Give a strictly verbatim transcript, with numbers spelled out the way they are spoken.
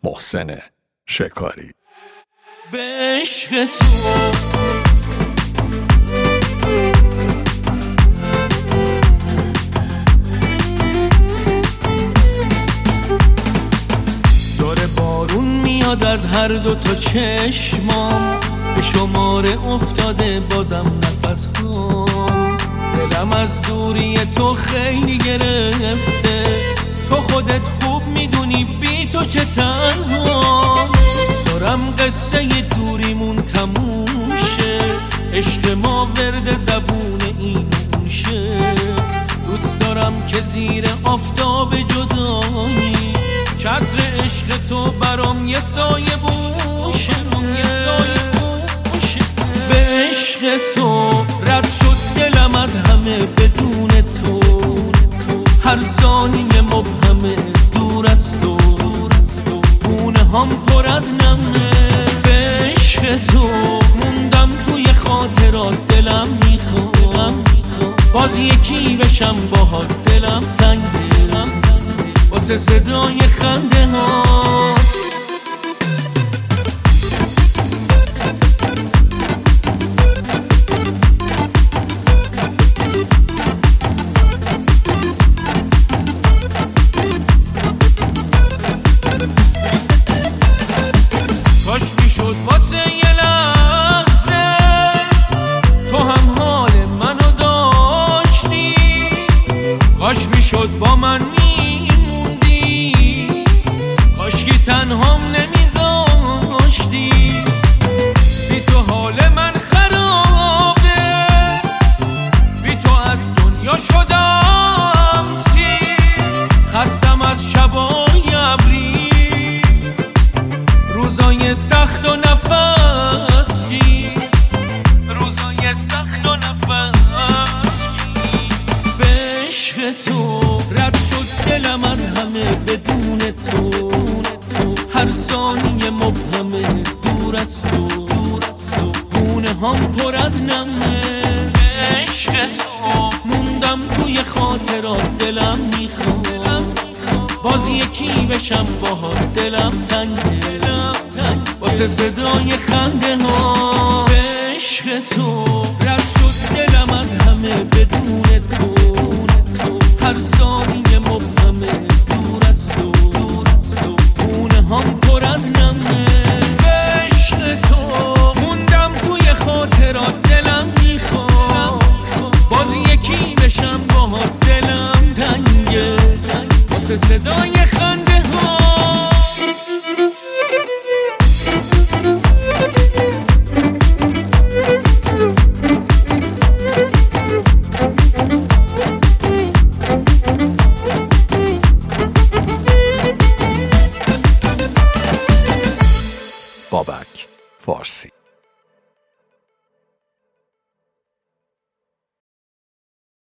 محسن شکاری. به عشق تو داره بارون میاد از هر دو تا چشمام، به شماره افتاده بازم نفس کن. دلم از دوری تو خیلی گرفته، تو خودت خوب میدونی بی تو چه تنها. دوست دارم قصه دوریمون تموم شه، عشق ما ورد زبون این اون شه. دوست دارم که زیر آفتاب جدایی چتر عشق تو برام یه سایه بوشه. به عشق تو رد شد دلم از همه بدون تو، هر ثانیه مبهمه دور از تو، گونه هم پر از نمه. به عشق تو موندم توی خاطرات، دلم میخوام باز یکی بشم باهات. دلم تنگه واسه صدای خنده هات. کاش میشد واسه یه لحظه تو هم حال منو داشتی، کاش میشد با من میموندی، کاش که تنهام نمیذاشتی. بی تو حال من خرابه، بی تو از دنیا شدم سیر. خستم از شبای ابری، روزای سخت و نفس گیر، روزای سخت و نفس گیر. به عشق تو رد شد دلم از همه بدون تو، هر ثانیه مبهمه دور از تو، گونه هم پر از نمه. به عشق تو موندم توی خاطرات، دلم میخوام باز یکی بشم باهات. دلم تنگه واسه صدای خنده ها. به عشق تو رد شد دلم از همه بدون تو، هر ثانیه مبهمه دور از تو، گونه هم پر از نمه. به عشق تو موندم توی خاطرات، دلم میخواد باز یکی بشم باهات. دلم تنگه واسه صدای خنده ها. بابک فارسی.